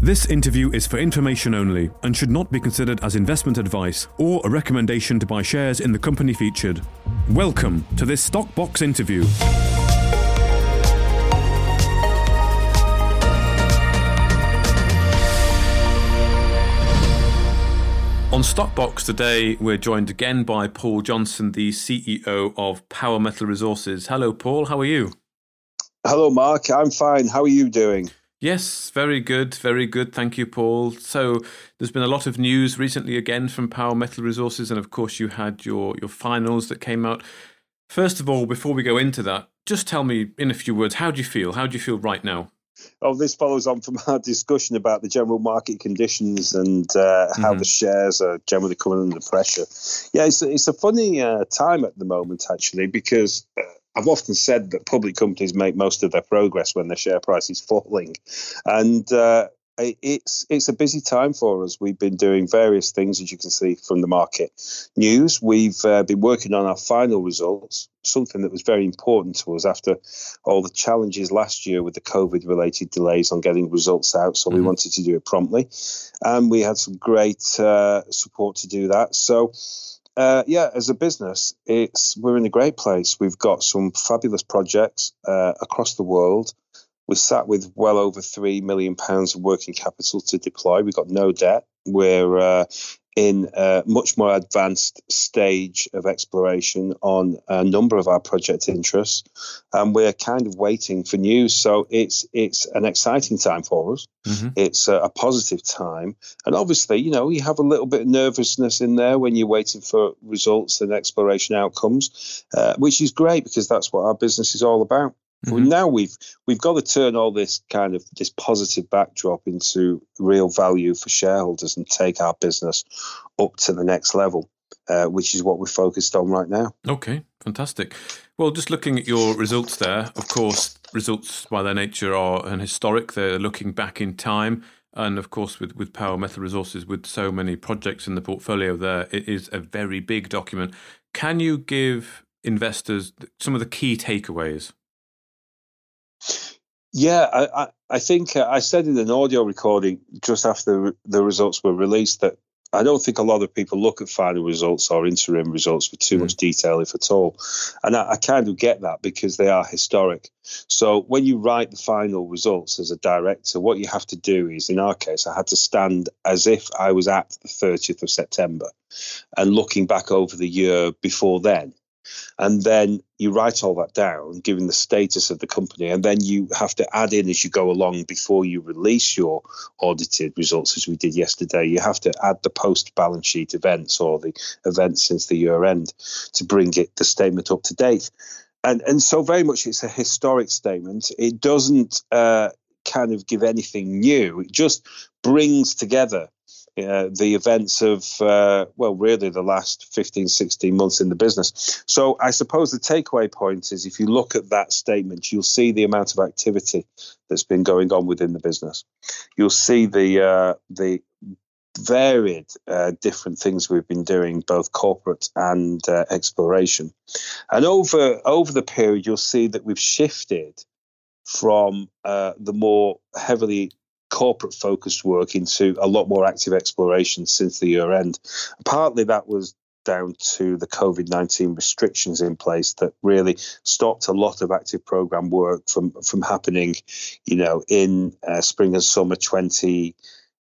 This interview is for information only and should not be considered as investment advice or a recommendation to buy shares in the company featured. Welcome to this Stockbox interview. On Stockbox today, we're joined again by Paul Johnson, the CEO of Power Metal Resources. Hello, Paul. How are you? Hello, Mark. I'm fine. How are you doing? Yes, very good. Very good. Thank you, Paul. So there's been a lot of news recently again from Power Metal Resources. And of course, you had your finals that came out. First of all, before we go into that, just tell me in a few words, how do you feel? How do you feel right now? Oh, this follows on from our discussion about the general market conditions and how the shares are generally coming under pressure. Yeah, it's a funny time at the moment, actually, because I've often said that public companies make most of their progress when their share price is falling. And it's a busy time for us. We've been doing various things, as you can see from the market news. We've been working on our final results, something that was very important to us after all the challenges last year with the COVID-related delays on getting results out. So we wanted to do it promptly. And we had some great support to do that. So as a business, we're in a great place. We've got some fabulous projects across the world. We sat with well over £3 million of working capital to deploy. We've got no debt. We're in a much more advanced stage of exploration on a number of our project interests, and we're kind of waiting for news. So it's an exciting time for us. It's a positive time. And obviously, you have a little bit of nervousness in there when you're waiting for results and exploration outcomes, which is great because that's what our business is all about. Well, now we've got to turn all this this positive backdrop into real value for shareholders and take our business up to the next level, which is what we're focused on right now. Okay, fantastic. Well, just looking at your results there, of course, results by their nature are an historic. They're looking back in time. And of course, with Power Metal Resources, with so many projects in the portfolio there, it is a very big document. Can you give investors some of the key takeaways? Yeah, I think I said in an audio recording just after the results were released that I don't think a lot of people look at final results or interim results with too much detail, if at all. And I kind of get that because they are historic. So when you write the final results as a director, what you have to do is, in our case, I had to stand as if I was at the 30th of September and looking back over the year before then. And then you write all that down, given the status of the company, and then you have to add in as you go along before you release your audited results, as we did yesterday. You have to add the post-balance sheet events or the events since the year end to bring the statement up to date. And so very much it's a historic statement. It doesn't kind of give anything new. It just brings together the events of, really the last 15, 16 months in the business. So I suppose the takeaway point is if you look at that statement, you'll see the amount of activity that's been going on within the business. You'll see the varied different things we've been doing, both corporate and exploration. And over the period, you'll see that we've shifted from the more heavily corporate focused work into a lot more active exploration since the year end. Partly that was down to the COVID-19 restrictions in place that really stopped a lot of active program work from happening, in spring and summer 2020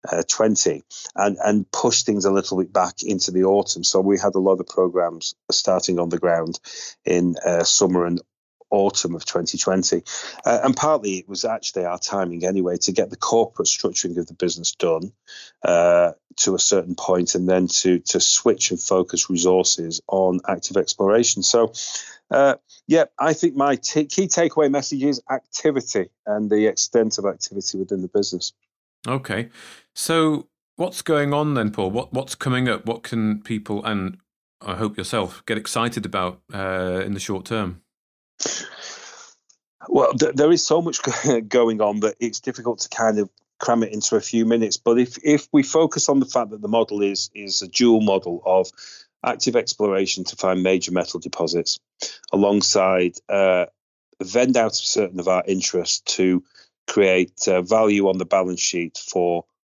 and pushed things a little bit back into the autumn. So we had a lot of programs starting on the ground in summer and autumn of 2020. And partly it was actually our timing anyway to get the corporate structuring of the business done to a certain point and then to switch and focus resources on active exploration. So, I think my key takeaway message is activity and the extent of activity within the business. Okay. So what's going on then, Paul? What's coming up? What can people, and I hope yourself, get excited about in the short term? Well, there is so much going on that it's difficult to kind of cram it into a few minutes. But if we focus on the fact that the model is a dual model of active exploration to find major metal deposits alongside vend out of certain of our interests to create value on the balance sheet for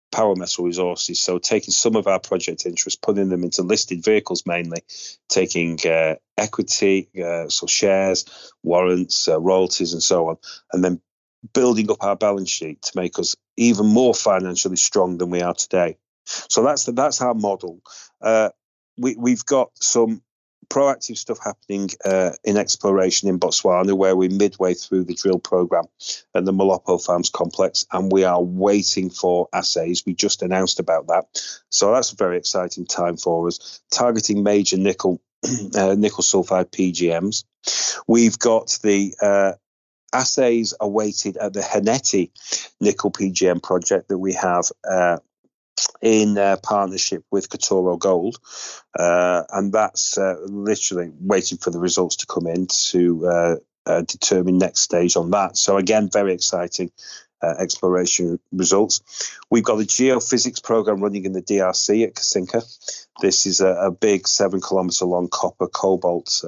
Power Metal Resources. So taking some of our project interest, putting them into listed vehicles mainly, taking equity, so shares, warrants, royalties, and so on, and then building up our balance sheet to make us even more financially strong than we are today. So that's our model. We've got some proactive stuff happening in exploration in Botswana, where we're midway through the drill program at the Malopo Farms complex, and we are waiting for assays. We just announced about that, so that's a very exciting time for us. Targeting major nickel nickel sulfide PGMs. We've got the assays awaited at the Heneti nickel PGM project that we have in partnership with Katoro Gold, and that's literally waiting for the results to come in to determine next stage on that. So again, very exciting exploration results. We've got a geophysics program running in the DRC at Kasinka. This is a big 7 kilometre long copper cobalt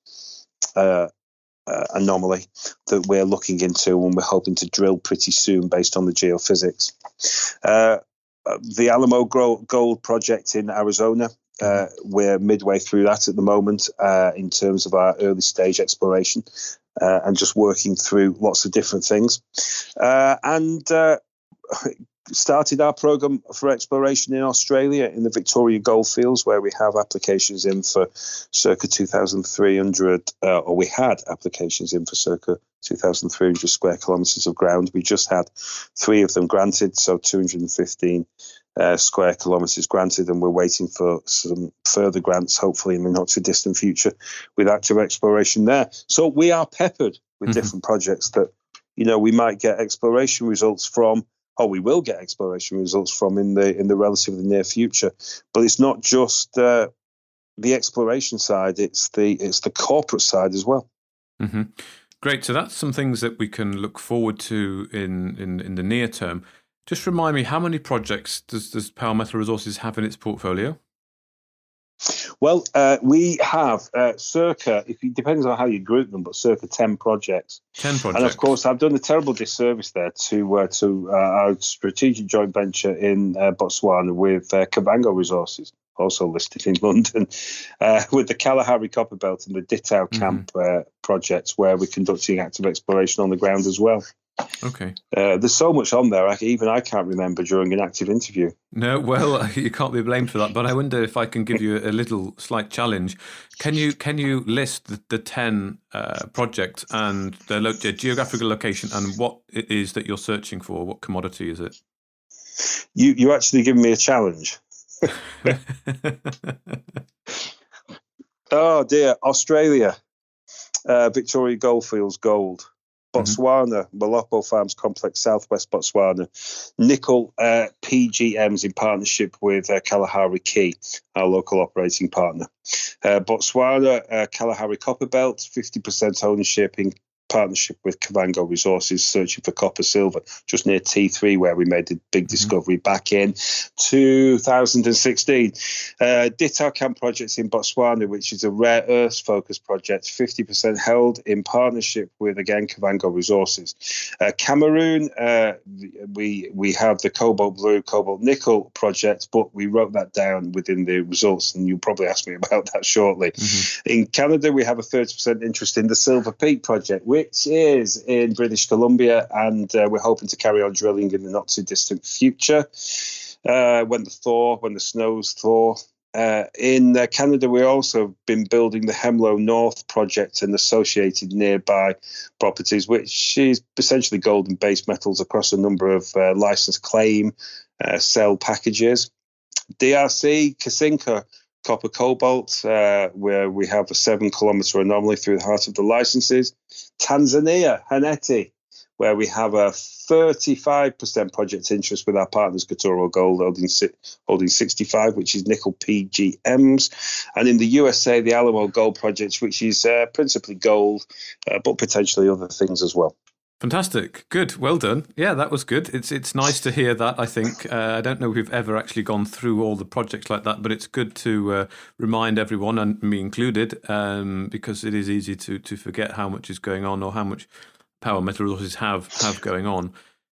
anomaly that we're looking into, and we're hoping to drill pretty soon based on the geophysics. The Alamo Gold project in Arizona, we're midway through that at the moment in terms of our early stage exploration and just working through lots of different things. And started our program for exploration in Australia in the Victoria Goldfields, where we have applications in for circa 2,300, or we had applications in for circa 2,300 square kilometres of ground. We just had 3 of them granted, so 215 square kilometres granted, and we're waiting for some further grants, hopefully in the not too distant future, with active exploration there. So we are peppered with different projects that, we might get exploration results from, or we will get exploration results from in the relatively near future. But it's not just the exploration side; it's the corporate side as well. Mm-hmm. Great. So that's some things that we can look forward to in the near term. Just remind me, how many projects does Power Metal Resources have in its portfolio? Well, we have circa, it depends on how you group them, but circa 10 projects. 10 projects. And of course, I've done a terrible disservice there to our strategic joint venture in Botswana with Kavango Resources, also listed in London, with the Kalahari Copperbelt and the Ditau Camp projects, where we're conducting active exploration on the ground as well. Okay. There's so much on there, even I can't remember during an active interview. No, well, you can't be blamed for that. But I wonder if I can give you a little slight challenge. Can you list the 10 projects and their geographical location and what it is that you're searching for? What commodity is it? You actually give me a challenge. Oh dear, Australia, Victoria Goldfields gold. Botswana, Malopo Farms Complex, Southwest Botswana, nickel PGMs in partnership with Kalahari Key, our local operating partner. Botswana, Kalahari Copperbelt, 50% ownership in partnership with Kavango Resources, searching for copper silver just near T3, where we made the big discovery back in 2016. Ditau Camp projects in Botswana, which is a rare earths focused project, 50% held in partnership with, again, Kavango Resources. Cameroon, we have the cobalt blue, cobalt nickel project, but we wrote that down within the results, and you'll probably ask me about that shortly. In Canada, we have a 30% interest in the Silver Peak project, which is in British Columbia, and we're hoping to carry on drilling in the not too distant future when the snows thaw. In Canada, we've also been building the Hemlo North project and associated nearby properties, which is essentially gold and base metals across a number of licensed claim sell packages. DRC, Kasinka, copper cobalt, where we have a 7 kilometre anomaly through the heart of the licenses. Tanzania, Heneti, where we have a 35% project interest with our partners Katoro Gold holding 65, which is nickel PGMs. And in the USA, the Alamo Gold project, which is principally gold, but potentially other things as well. Fantastic. Good. Well done. Yeah, that was good. It's nice to hear that, I think. I don't know if we've ever actually gone through all the projects like that, but it's good to remind everyone, and me included, because it is easy to forget how much is going on or how much Power Metal Resources have going on.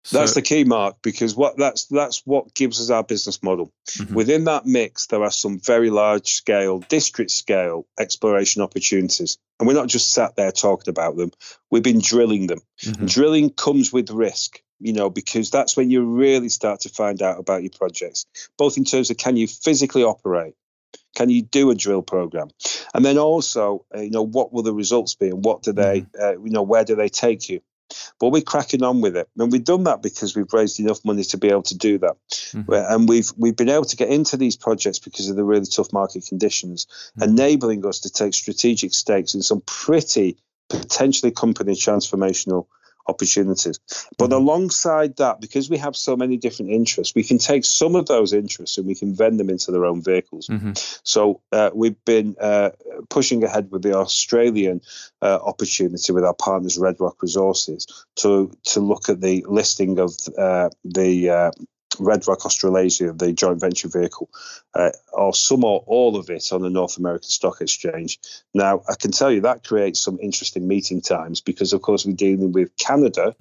That's the key, Mark, because that's what gives us our business model. Mm-hmm. Within that mix, there are some very large-scale, district-scale exploration opportunities. And we're not just sat there talking about them. We've been drilling them. Mm-hmm. Drilling comes with risk, because that's when you really start to find out about your projects, both in terms of can you physically operate? Can you do a drill program? And then also, what will the results be and what do they, where do they take you? But we're cracking on with it. And we've done that because we've raised enough money to be able to do that. Mm-hmm. And we've been able to get into these projects because of the really tough market conditions, enabling us to take strategic stakes in some pretty potentially company transformational opportunities. But alongside that, because we have so many different interests, we can take some of those interests and we can vend them into their own vehicles. Mm-hmm. So we've been pushing ahead with the Australian opportunity with our partners Red Rock Resources to look at the listing of the Red Rock Australasia, the joint venture vehicle, or some or all of it on the North American Stock Exchange. Now, I can tell you that creates some interesting meeting times because, of course, we're dealing with Canada,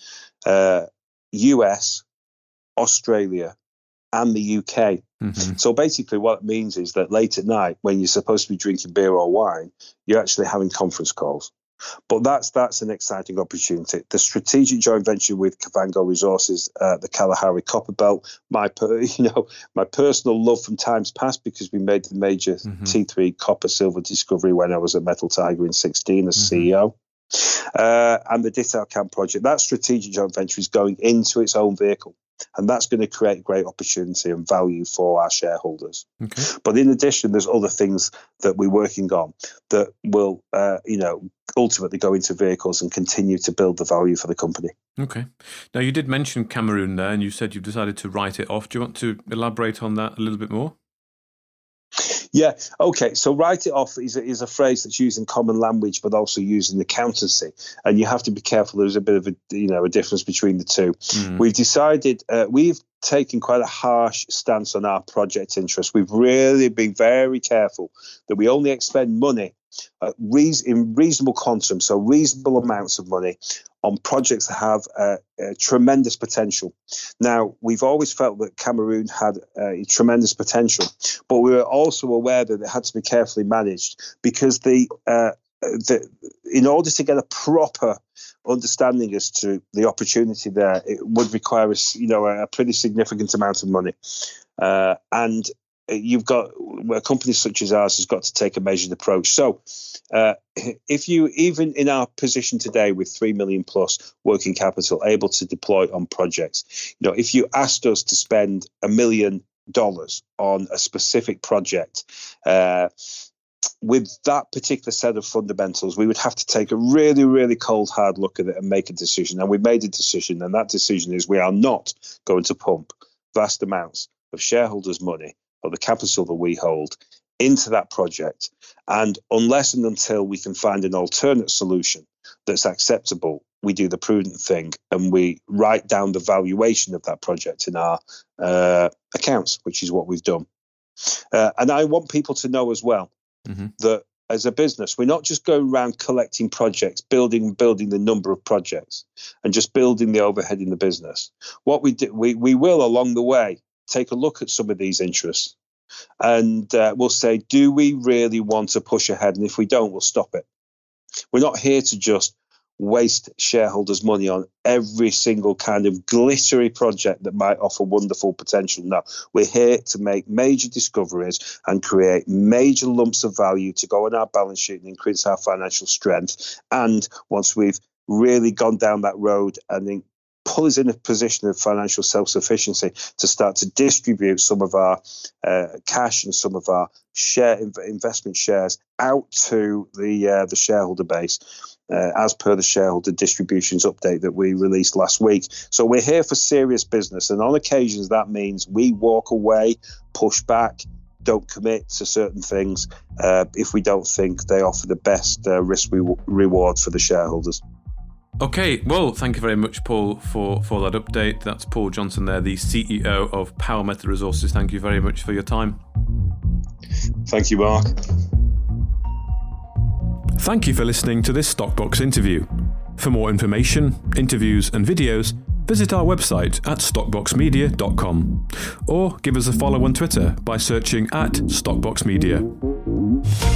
US, Australia, and the UK. Mm-hmm. So basically what it means is that late at night, when you're supposed to be drinking beer or wine, you're actually having conference calls. But that's an exciting opportunity. The strategic joint venture with Kavango Resources, the Kalahari Copper Belt, my personal love from times past because we made the major T3 copper silver discovery when I was at Metal Tiger in 2016 as CEO. And the Detail Camp project, that strategic joint venture is going into its own vehicle. And that's going to create great opportunity and value for our shareholders. Okay. But in addition, there's other things that we're working on that will, ultimately go into vehicles and continue to build the value for the company. Okay. Now, you did mention Cameroon there, and you said you've decided to write it off. Do you want to elaborate on that a little bit more? Yeah. Okay. So write it off is a phrase that's used in common language, but also used in accountancy. And you have to be careful. There's a bit of a difference between the two. Mm. We've decided, we've taken quite a harsh stance on our project interests. We've really been very careful that we only expend money in reasonable quantum, so reasonable amounts of money on projects that have tremendous potential. Now, we've always felt that Cameroon had tremendous potential, but we were also aware that it had to be carefully managed because in order to get a proper understanding as to the opportunity there, it would require a pretty significant amount of money. And you've got a company such as ours has got to take a measured approach. So if you, even in our position today with 3 million plus working capital able to deploy on projects, if you asked us to spend $1 million on a specific project, with that particular set of fundamentals, we would have to take a really, really cold, hard look at it and make a decision. And we made a decision, and that decision is we are not going to pump vast amounts of shareholders' money or the capital that we hold into that project. And unless and until we can find an alternate solution that's acceptable, we do the prudent thing and we write down the valuation of that project in our accounts, which is what we've done. And I want people to know as well that as a business, we're not just going around collecting projects, building the number of projects and just building the overhead in the business. What we do, we will along the way take a look at some of these interests and we'll say, do we really want to push ahead? And if we don't, we'll stop it. We're not here to just waste shareholders' money on every single kind of glittery project that might offer wonderful potential. No, we're here to make major discoveries and create major lumps of value to go on our balance sheet and increase our financial strength. And once we've really gone down that road and then pull us in a position of financial self-sufficiency to start to distribute some of our cash and some of our investment shares out to the shareholder base, as per the shareholder distributions update that we released last week. So we're here for serious business, and on occasions that means we walk away, push back, don't commit to certain things if we don't think they offer the best risk reward for the shareholders. Okay, well, thank you very much, Paul, for that update. That's Paul Johnson there, the CEO of Power Metal Resources. Thank you very much for your time. Thank you, Mark. Thank you for listening to this Stockbox interview. For more information, interviews and videos, Visit our website at stockboxmedia.com or give us a follow on Twitter by searching @StockboxMedia.